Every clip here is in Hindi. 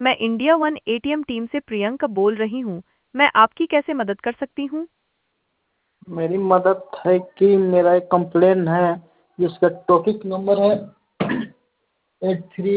मैं इंडिया वन एटीएम टीम से प्रियंका बोल रही हूँ। मैं आपकी कैसे मदद कर सकती हूँ? मेरी मदद है कि मेरा एक कंप्लेन है जिसका टॉपिक नंबर है 83।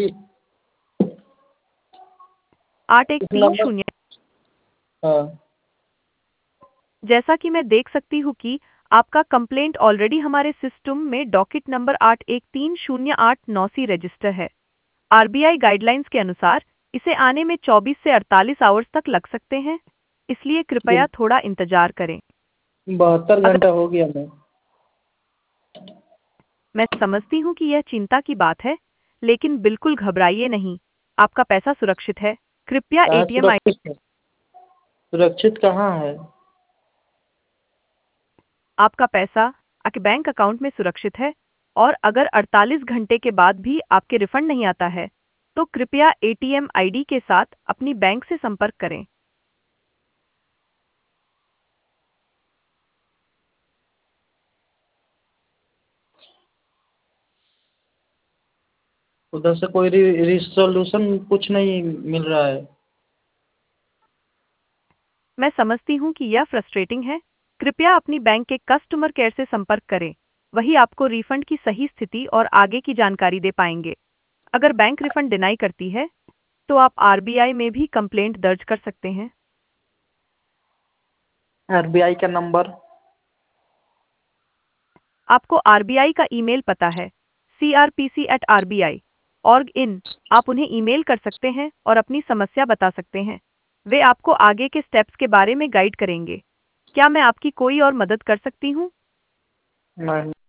आठ एक इस तीन नंबर। शून्य हाँ। जैसा कि मैं देख सकती हूँ कि आपका कंप्लेंट ऑलरेडी हमारे सिस्टम में डॉकेट नंबर 813089 सी रजिस्टर है। आरबीआई गाइडलाइंस के अनुसार इसे आने में 24 से 48 आवर्स तक लग सकते हैं, इसलिए कृपया थोड़ा इंतजार करें। 72 अगर घंटा हो गया मैं। मैं समझती हूँ कि यह चिंता की बात है, लेकिन बिल्कुल घबराइए नहीं। आपका पैसा सुरक्षित है। कृपया कहाँ एटीएम आई सुरक्षित है? सुरक्षित कहाँ है? आपका पैसा आपके बैंक अकाउंट में सुरक्षित है और अगर 48 घंटे के बाद भी आपके रिफंड नहीं आता है, तो कृपया एटीएम आईडी के साथ अपनी बैंक से संपर्क करें। उधर से कोई रिसोल्यूशन कुछ नहीं मिल रहा है। मैं समझती हूँ कि यह फ्रस्ट्रेटिंग है। कृपया अपनी बैंक के कस्टमर केयर से संपर्क करें। वही आपको रिफंड की सही स्थिति और आगे की जानकारी दे पाएंगे। अगर बैंक रिफंड डिनाई करती है, तो आप आरबीआई में भी कंप्लेंट दर्ज कर सकते हैं। आरबीआई का नंबर। आपको आरबीआई का ईमेल पता है crpc@rbi.org/in। आप उन्हें ईमेल कर सकते हैं और अपनी समस्या बता सकते हैं। वे आपको आगे के स्टेप्स के बारे में गाइड करेंगे। क्या मैं आपकी कोई और मदद कर सकती हूँ? नहीं।